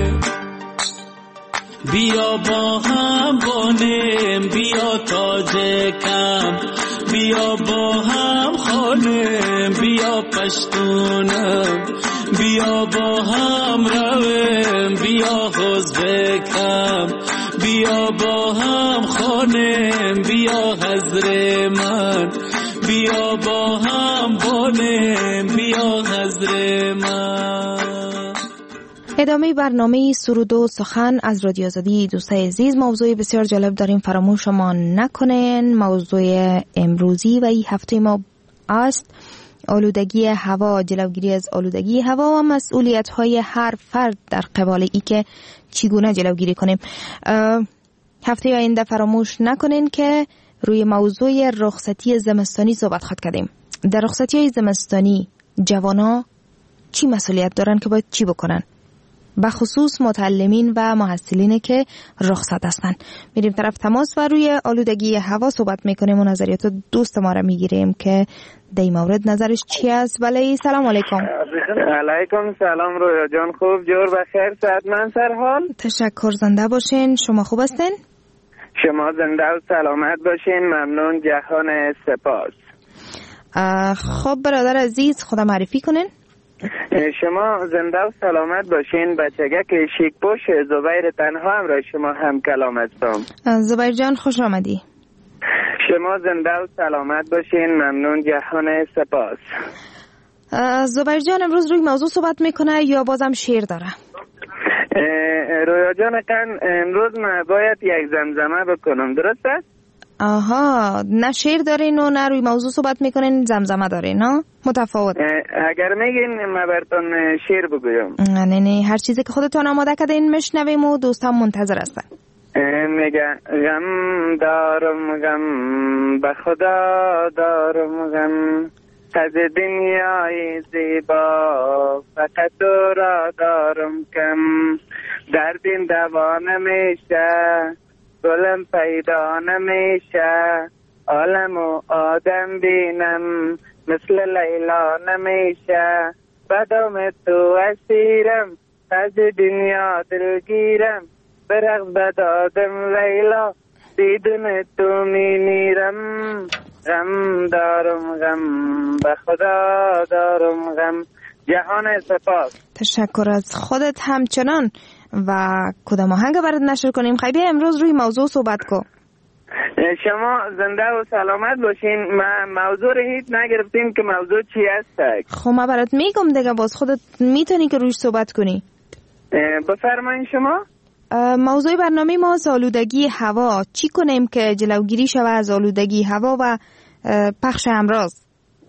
[SPEAKER 19] بیا با هم بانیم بیا تاج کم بیا با هم خانیم بیا پشتونم بیا با هم رویم بیا حزب کم بیا با هم خانیم بیا حضر من بیا با هم بانیم بیا حضر من.
[SPEAKER 15] ادامه برنامه سرود و سخن از رادیو آزادی. دوستای عزیز، موضوع بسیار جالب داریم، فراموش شما نکنین. موضوع امروزی و این هفته ما است آلودگی هوا، جلوگیری از آلودگی هوا و مسئولیت‌های هر فرد در قبال ای که چگونه جلوگیری کنیم. هفته آینده فراموش نکنین که روی موضوع رخصتی زمستانی صحبت خواهد کردیم. در رخصتی‌های زمستانی جوانا چی مسئولیت دارن که باید چی بکنن؟ بخصوص متعلمین و محصلین که رخصت هستن. میریم طرف تماس و روی آلودگی هوا صحبت میکنیم و نظریات دوست ما را میگیریم که در این مورد نظرش چی است. بله سلام علیکم.
[SPEAKER 20] علیکم سلام رویا جان، خوب جور بخیر صحتمند سرحال؟
[SPEAKER 15] تشکر، زنده باشین. شما خوب هستین؟
[SPEAKER 20] شما زنده و سلامت باشین. ممنون، جهان سپاس.
[SPEAKER 15] خب برادر عزیز خدا معرفی کنین.
[SPEAKER 20] شما زنده و سلامت باشین. بچگک شیک پوش زبیر تنها هم را شما هم کلام هستم.
[SPEAKER 15] زبیر جان خوش آمدی.
[SPEAKER 20] شما زنده و سلامت باشین. ممنون، جهان سپاس.
[SPEAKER 15] زبیر جان امروز روی موضوع صحبت میکنه یا بازم شعر داره؟
[SPEAKER 20] رویا جان قن امروز من باید یک زمزمه بکنم، درست است؟
[SPEAKER 15] آها، نه شعر دارین و نه روی موضوع صحبت میکنین، زمزمه دارین، نه؟ متفاوت.
[SPEAKER 20] اگر میگین من براتون شعر بگویم.
[SPEAKER 15] نه نه هر چیزی که خودتون آماده کردین میشنویم و دوستان منتظر هستن.
[SPEAKER 20] میگه غم دارم غم به خدا دارم غم از دنیای زیبا فقط تو را دارم کم درد این دوا نمیشه گلم پیدا نمیشه عالم و آدم بینم مثل لیلا نمیشه بدم تو اسیرم از دنیا دلگیرم برق بدادم لیلا دیدن تو می میرم غم دارم غم به خدا دارم غم. جهان سپاس.
[SPEAKER 15] تشکر از خودت همچنان. و کدام آهنگ برات نشر کنیم؟ خیلی امروز روی موضوع صحبت کن.
[SPEAKER 20] شما زنده و سلامت باشین. ما موضوع رو هیچ نگرفتیم که موضوع چی هست.
[SPEAKER 15] خب ما برات میگم دیگه، باز خودت میتونی که روش صحبت کنی.
[SPEAKER 20] بفرمایین شما.
[SPEAKER 15] موضوع برنامه ما آلودگی هوا. چی کنیم که جلوگیری شود از آلودگی هوا و پخش امراض؟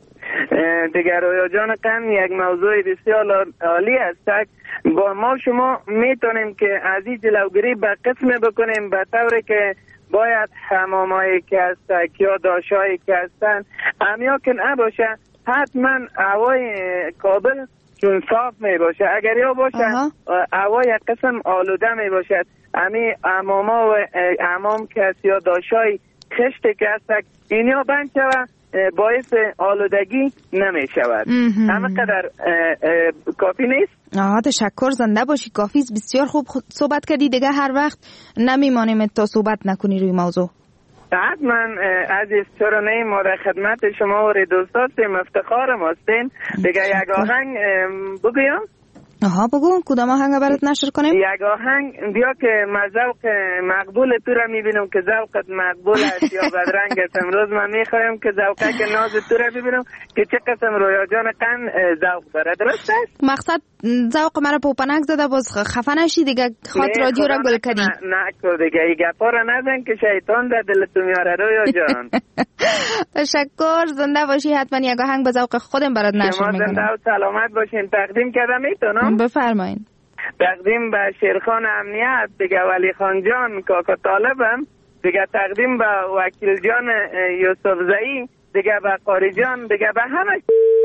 [SPEAKER 20] دیگر رویا جان قن یک موضوع بسیار عالی است. با ما شما میتونیم که از این جلوگیری به قسم بکنیم به طوری که باید حمامایی که هستن یا داشایی که هستن امیا که نباشه حتما هوای کابل چون صاف می باشه. اگر یا باشه هوای قسم آلوده می باشد امی حماما و حمام که هست یا داشای خشت که هست اینیا بند شود باعث آلودگی نمی شود. همه قدر کافی نیست؟
[SPEAKER 15] آه تشکر، زنده باشی. کافی، بسیار خوب صحبت کردی دیگه. هر وقت نمیمانیم تا صحبت نکنی روی موضوع.
[SPEAKER 20] حتما عزیز، چرا نه، ما در خدمت شما و دوستات افتخارم هستین. دیگه یک آهنگ بگویم؟
[SPEAKER 15] آها بگو، کدام آهنگ برات نشر کنیم؟
[SPEAKER 20] یک آهنگ بیا که من ذوق مقبول تو را میبینم که ذوقت مقبول است یا بدرنگ است. امروز من میخوایم که ذوقه که ناز تو را ببینم که چه قسم رویا جان قن ذوق داره، درست است؟
[SPEAKER 15] مقصد ذوق مرا پوپنک زده باز خفه نشی دیگه، خاط رادیو را گل کردی.
[SPEAKER 20] نه نه دیگه این گپا را نزن که شیطان در دل تو میاره رویا جان.
[SPEAKER 15] تشکر، زنده باشی. حتما یک آهنگ به ذوق خودم برات نشر میکنم.
[SPEAKER 20] شما زنده و سلامت باشین. تقدیم کردم میتونم؟
[SPEAKER 15] بفرمایید.
[SPEAKER 20] تقدیم به شیرخان امنیت دیگه ولی خان جان کاکا طالبم دیگه، تقدیم به وکیل جان یوسف زئی دیگه، به قاری جان دیگه، به همه.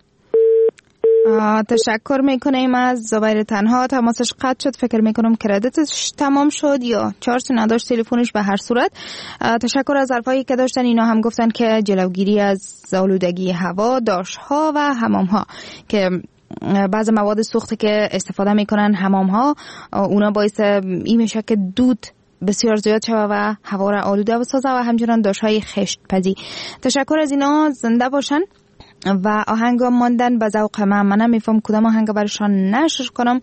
[SPEAKER 15] تشکر میکنیم از زبیر تنها. تماسش قطع شد، فکر میکنم کردیتش تمام شد یا چارج نداشت تلفنش. به هر صورت تشکر از حرفایی که داشتن. اینا هم گفتن که جلوگیری از آلودگی هوا، داشها و حمام ها که بعض مواد سوخته که استفاده میکنن حمام ها، اونا باعث این میشه که دود بسیار زیاد شود و هوا را آلوده بسازه و همچنان داشهای خشت پزی. تشکر از اینا، زنده باشن. و آهنگ ماندن به ذوق من. من نمیفهم کدام آهنگ برشان نشر کنم.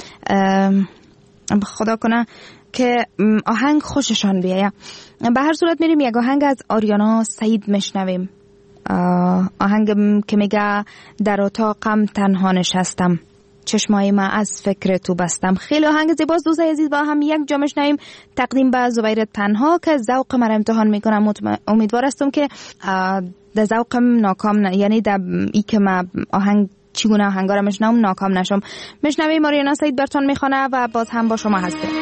[SPEAKER 15] خدا کنه که آهنگ خوششان بیایه. به هر صورت میریم یک آهنگ از آریانا سعید میشنویم. آهنگ که میگه در اتاقم تنها نشستم. چشمای ما از فکر تو بستم. خیلی آهنگ زیباست دوستای عزیز، با هم یک جا میشنویم تقدیم به زبیر تنها که ذوق من امتحان میکنم. امیدوار هستم که در ذوقم ناکام نه، یعنی در ای که ما آهنگ چگونه آهنگا رو میشنوم ناکام نشم. میشنویم ماریانا سعید برتون میخونه و باز هم با شما هستیم.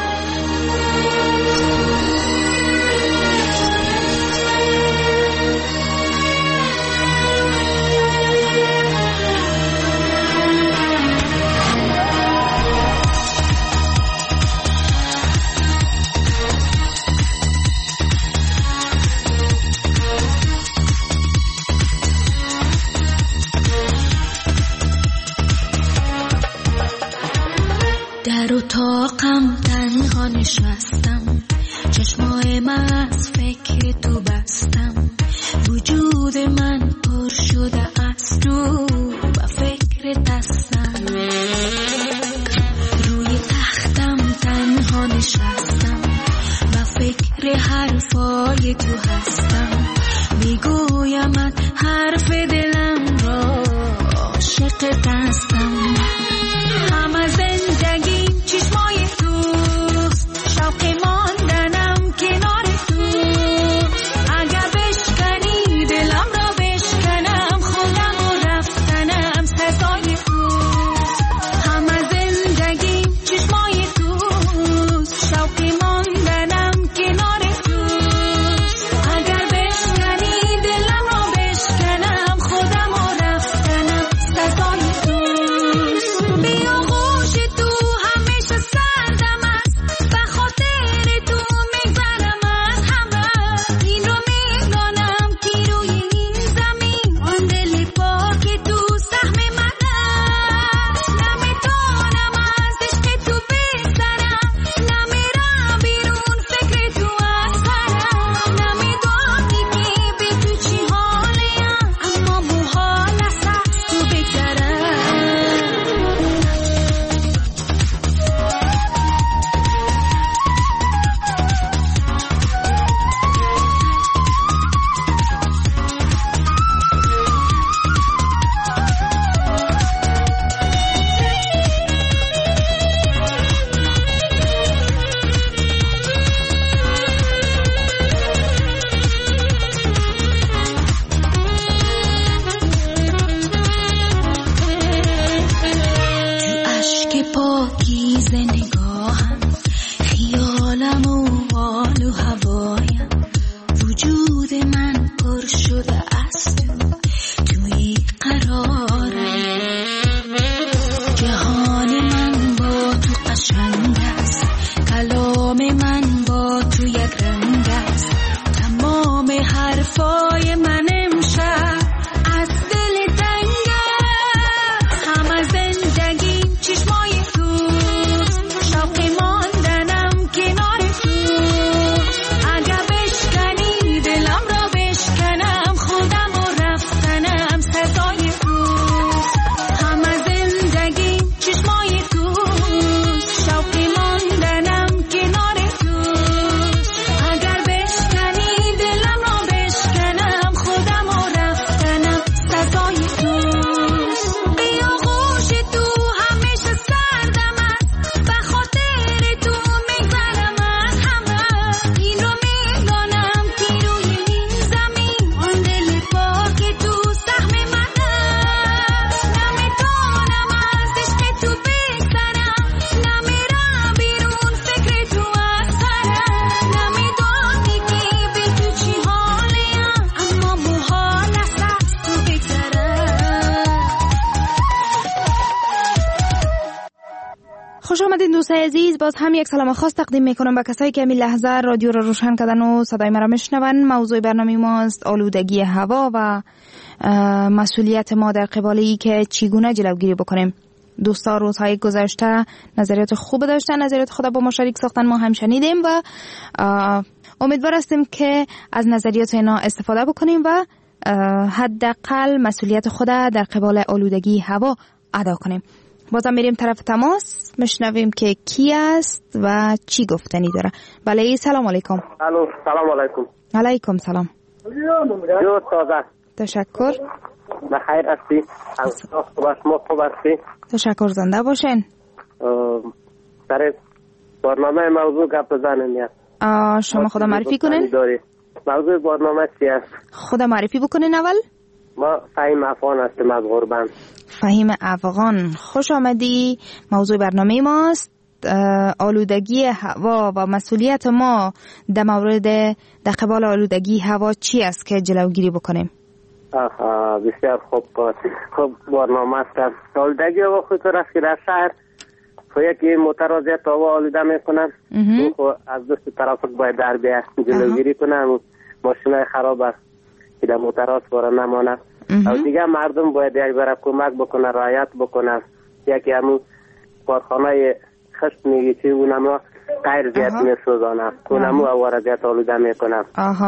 [SPEAKER 21] در اتاقم تنها نشستم، چشمای من از فکر تو بستم، وجود من پر شده از تو و فکر دستم. روی تختم تنها نشستم و فکر حرفای تو هستم، میگویمت حرف دلم را عاشق دستم. همه زندگیم چشمای توست، شوق ماندنم کنار تو، اگر بشکنی دلم را بشکنم، خودم و رفتنم سزای توست. همه زندگیم چشمای توست، شوق ماندنم کنار توست، اگر بشکنی دلم را بشکنم، خودم و رفتنم سزای توست. بیا غوش تو همیشه سردم است، به خاطر تو میگذرم از همه، این رو میدانم که روی این زمین آن دل پاک تو سهم من است. نمیتونم از عشق تو بگذرم، نمیرم بیرون فکر تو اکثرم، نمیدانی که به تو چی حالیم، اما محال است از تو بگذرم. تو اشک پاکیز نگاهم، خیالم و حال و هوایم، وجود من پر شده از تو، توی قرارم. جهان من با تو قشنگ است، کلام من با تو یک رنگ است، تمام حرفای من امشب از دل تنگ است. همه زندگیم چشمای توست، شوق ماندنم کنار توست، اگر بشکنی دلم را بشکنم، خودم و رفتنم سزای توست. همه زندگیم چشمای توست، شوق ماندنم کنار توست، اگر بشکنی دلم را بشکنم، خودم و رفتنم سزای توست. بیا غوش تو همیشه سردم است، به خاطر تو میگذرم از همه، این رو میدانم که روی این زمین آن دل پاک تو سهم من است. نمیتونم از عشق تو بگذرم، نمیرم بیرون فکر تو اکثرم، نمیدانی که به تو چی حالیم، اما محال است از تو بگذرم.
[SPEAKER 15] خوش آمدین دوستای عزیز، باز هم یک سلام خاص تقدیم میکنم به کسایی که این لحظه رادیو رو روشن کردن و صدای مرا میشنون. موضوع برنامه ماست آلودگی هوا و مسئولیت ما در قبال ای که چگونه جلوگیری بکنیم. دوستا روزهای گذشته نظریات خوب داشتن، نظریات خود با ما شریک ساختن، ما هم شنیدیم و امیدوار هستیم که از نظریات اینا استفاده بکنیم و حداقل مسئولیت خود در قبال آلودگی هوا ادا کنیم. بازم میریم طرف تماس، میشنویم که کی است و چی گفتنی داره. بله سلام علیکم.
[SPEAKER 22] الو سلام علیکم.
[SPEAKER 15] علیکم سلام.
[SPEAKER 22] جو تازه.
[SPEAKER 15] تشکر.
[SPEAKER 3] بخیر هستی؟ خوب است، ما خوب هستی؟
[SPEAKER 15] تشکر، زنده باشین.
[SPEAKER 3] سر برنامه موضوع گپ بزنیم.
[SPEAKER 15] شما خدا معرفی کنین؟
[SPEAKER 3] موضوع برنامه چی است؟
[SPEAKER 15] خدا معرفی بکنین اول؟
[SPEAKER 3] ما فهیم افغان هستیم از غربن.
[SPEAKER 15] فهیم افغان، خوش آمدی. موضوع برنامه ماست آلودگی هوا و مسئولیت ما در مورد در قبال آلودگی هوا چی است که جلوگیری بکنیم؟
[SPEAKER 3] آها، بسیار خوب. خوب برنامه است. آلودگی هوا خود را که در شهر یکی موترازیت هوا آلوده میکنن، او از دست ترافیک باید در بیاد جلوگیری کنن، ماشینای خراب است که در موتراز باره نمانه. او دیگه مردم باید یک ذره کمک بکنه، رعایت بکنه. یکی همون کارخانه خشت میگی چی اونم غیر زیاد میسوزانه، اونم اوارزیت آلوده میکنه.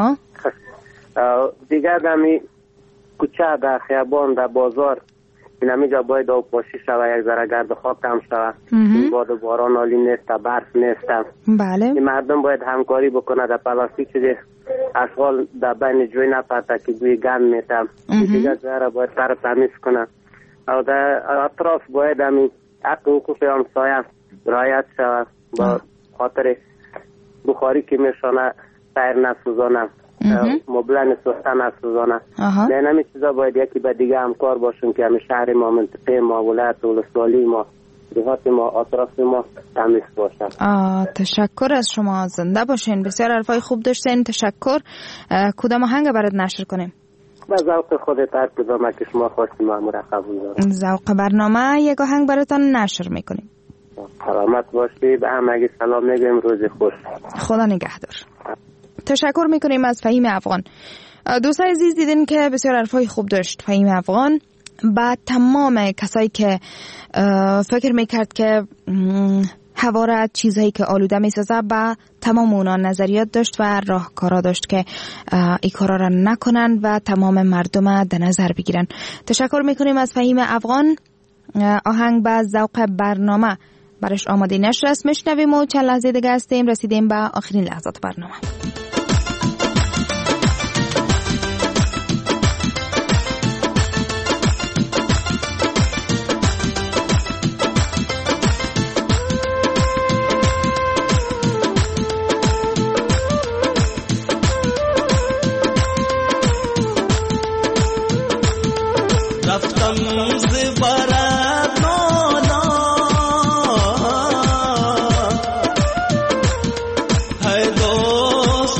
[SPEAKER 3] دیگه دمی کوچه در خیابان در بازار این همیجا باید آب پاشی شوه، یک ذره گرد خاک کم شوه. این باد باران عالی نیست، برف نیست.
[SPEAKER 15] بله.
[SPEAKER 3] این مردم باید همکاری بکنه در پلاستیک چیزی اشغال در بین جوی نپرده که گوی گند میتم. دیگه ذره باید سر تمیز کنه. او در اطراف باید همین حق حقوق همسایه رعایت شود، با خاطر بخاری که میشانه سیر نسوزانه، مبلن سوخته نسوزانه. نه نمی چیزا باید یکی به دیگه همکار باشون که همین شهر ما، منطقه ما، ولایت ولسوالی ما، دیهات ما، اطراف ما تمیز باشن.
[SPEAKER 15] تشکر از شما، زنده باشین. بسیار حرفای خوب داشتین، تشکر. کدام آهنگ برات نشر کنیم؟
[SPEAKER 3] با ذوق خودت هر کدام که شما خواستیم مامور قبول دارم.
[SPEAKER 15] ذوق برنامه یک آهنگ براتون نشر میکنیم.
[SPEAKER 3] سلامت باشی، به همگی سلام میگیم، روز خوش.
[SPEAKER 15] خدا نگهدار. تشکر میکنیم از فهیم افغان. دوستان عزیز، دیدین که بسیار حرفای خوب داشت فهیم افغان. با تمام کسایی که فکر میکرد که هوا را چیزهایی که آلوده میسازه، با تمام اونا نظریات داشت و راهکارا داشت که این کارا را نکنن و تمام مردم در نظر بگیرن. تشکر میکنیم از فهیم افغان. آهنگ با ذوق برنامه برش آماده نشر است. میشنویم و چند لحظه دیگه هستیم رسیدیم به آخرین لحظات برنامه.
[SPEAKER 19] दोस्त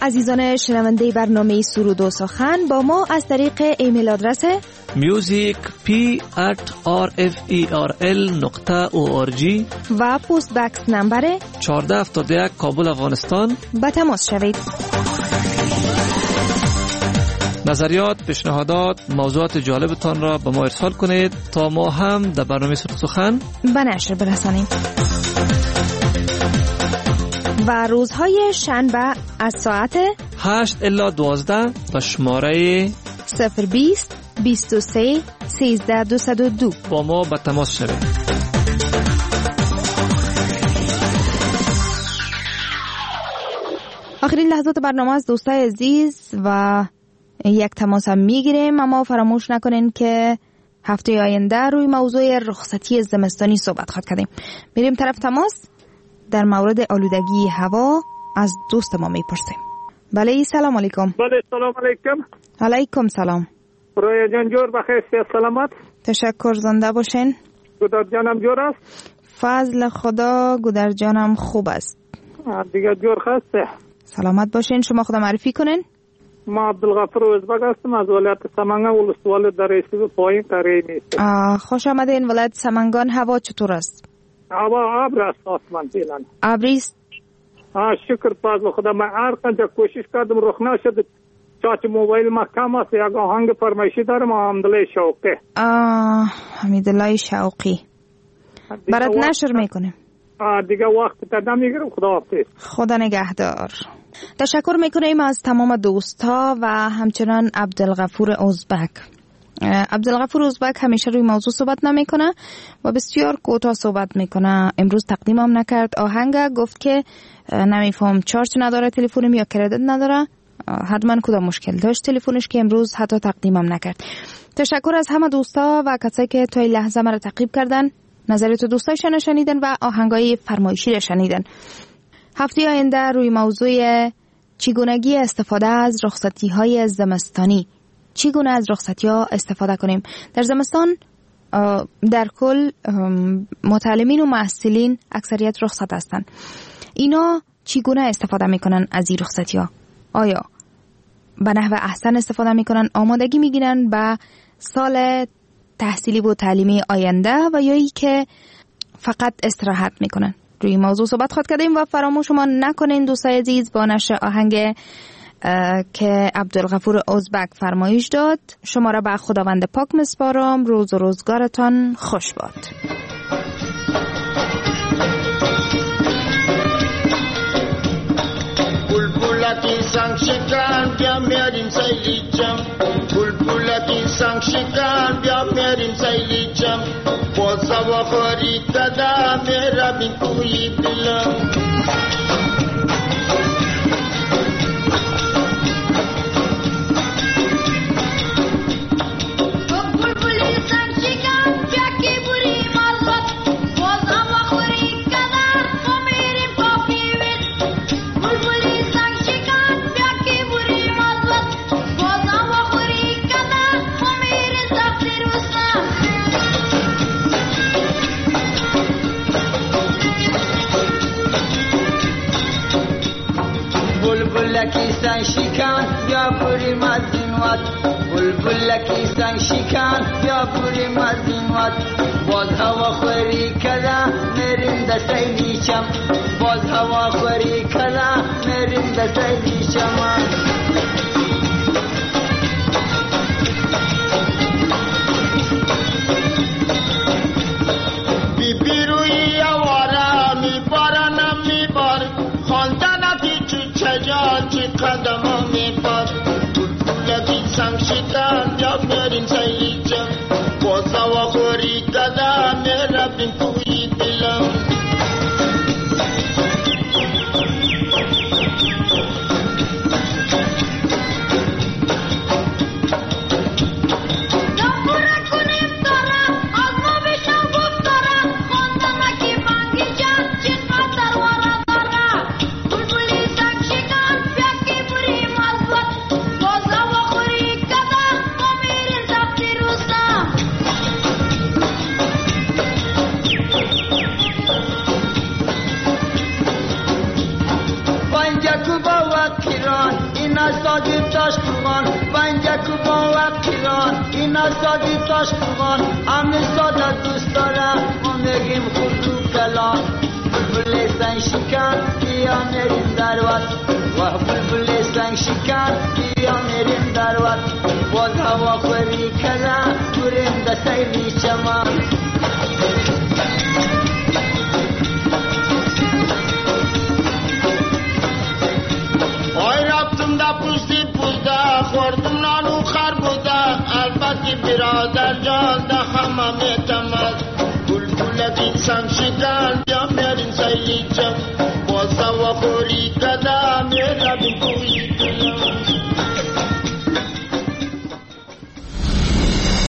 [SPEAKER 15] عزیزان شنونده برنامه سرود و سخن با ما از طریق ایمیل آدرس
[SPEAKER 2] music p at r f e r l نقطه o r g
[SPEAKER 15] و پست بکس نمبر
[SPEAKER 2] چهارده هفتاد و یک کابل افغانستان
[SPEAKER 15] با تماس شوید.
[SPEAKER 2] نظریات، پیشنهادات، موضوعات جالبتان را به ما ارسال کنید تا ما هم در برنامه سرود سخن
[SPEAKER 15] به نشر برسانیم. و روزهای شنبه از ساعت
[SPEAKER 2] هشت الی دوازده به شماره
[SPEAKER 15] صفر بیست بیست و سه سیزده دویست و دو
[SPEAKER 2] با ما به تماس شوید.
[SPEAKER 15] آخرین لحظات برنامه از دوستای عزیز و یک تماس هم میگیریم، اما فراموش نکنین که هفته آینده روی موضوع رخصتی زمستانی صحبت خواهد کردیم. میریم طرف تماس. در مورد آلودگی هوا از دوست ما میپرسیم. بله سلام علیکم.
[SPEAKER 22] بله سلام علیکم.
[SPEAKER 15] علیکم سلام.
[SPEAKER 22] رویا جان جور بخیر، سیاد سلامت.
[SPEAKER 15] تشکر، زنده باشین.
[SPEAKER 22] گودر جانم جور است؟
[SPEAKER 15] فضل خدا گودر جانم خوب است.
[SPEAKER 22] دیگه جور خسته.
[SPEAKER 15] سلامت باشین. شما خدا معرفی کنین.
[SPEAKER 22] ما عبدالغفور ازبک هستم از ولایت سمنگان، ولسوالی در رسیب پایین قریه نیست.
[SPEAKER 15] خوش آمدین. ولایت سمنگان هوا چطور است؟
[SPEAKER 22] هوا ابر است، آسمان فعلا
[SPEAKER 15] ابری است.
[SPEAKER 22] آه شکر فضل خدا. من هر قدر کوشش کردم رخ نشد. چاچ موبایل ما کم است، یک آهنگ فرمایشی دارم، حمیدالله شوقی.
[SPEAKER 15] آه حمیدالله شوقی برات نشر میکنیم.
[SPEAKER 22] آه دیگه وقت تا نمیگیرم. خدا حافظ.
[SPEAKER 15] خدا نگهدار. تشکر میکنیم از تمام دوستا و همچنان عبدالغفور ازبک. عبدالغفور ازبک همیشه روی موضوع صحبت نمیکنه و بسیار کوتاه صحبت میکنه. امروز تقدیمم نکرد آهنگ، گفت که نمیفهم چارج نداره تلفنم یا کردیت نداره. حتما کدام مشکل داشت تلفنش که امروز حتی تقدیمم نکرد. تشکر از همه دوستا و کسایی که تا این لحظه مرا تعقیب کردن، نظریات دوستایشان شنیدن و آهنگای فرمایشی را شنیدن. هفته آینده روی موضوع چگونگی استفاده از رخصتی های زمستانی، چگونه از رخصتی ها استفاده کنیم در زمستان. در کل متعلمین و محصلین اکثریت رخصت هستند. اینا چگونه استفاده میکنن از این رخصتی ها؟ آیا به نحو احسن استفاده میکنن، آمادگی میگیرن به سال تحصیلی و تعلیمی آینده، و یا ای که فقط استراحت میکنن؟ روی موضوع صحبت خواهد کردیم و فراموش شما نکنین دوستای عزیز با نشر آهنگ که عبدالغفور ازبک فرمایش داد شما را به خداوند پاک مسپارم. روز و روزگارتان خوش باد.
[SPEAKER 23] بلبلکی سنگ شکن بیا میاریم سیلی جم، بلبلکی سنگ شکن بیا میاریم سیلی جم، باز هوا خوری کده میرم کوی بلم. بلبلکی سنگ شکن بیا بریم از این وقت، بلبلکی سنگ شکن بیا بریم از این وقت، باز هوا خوری کده میریم دسته نیچم، باز هوا خوری کده میریم دسته نیچم. بی بی روی آواره میبارنم میبار، خواندنتی چو چجان چی قدم میبار، بلبلکی سنگ شکن بیا میریم سیلی جم، باز هوا خوری کده میرم کوی دلم. با وقتیان این سادی تاش خوان همه ساده دوست داره ما میگیم خودو کلان بلبل سنگ شکن بیا میریم در وقت و بلبل سنگ شکن بیا میریم در وقت باز هوا خوری کلا دوریم ده سیلی چمان
[SPEAKER 4] آی رفتم ده پوستی پوسته خوردم نانو خر بوده البته برادر جان ده همه میتمد بلبل بین سنگ شکن بیا میرین سیلی چم باز هوا خوری کده